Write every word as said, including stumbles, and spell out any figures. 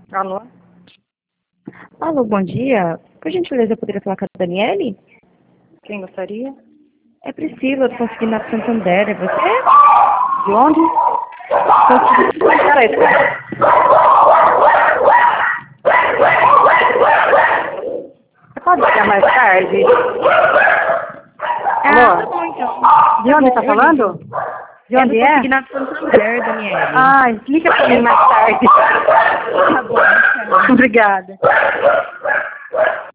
Alô? Alô, bom dia. Por gentileza, eu poderia falar com a Daniele? Quem gostaria? É Priscila, do Consignado Santander. É você? De onde? Peraí, peraí. Você pode ligar mais tarde? Ah, Alô? tá bom então. De Tá onde bom, tá eu falando? ligo. De É do onde é? Consignado Santander, Daniele. Ah, explica pra mim mais tarde. Tá bom, tchau. Obrigada.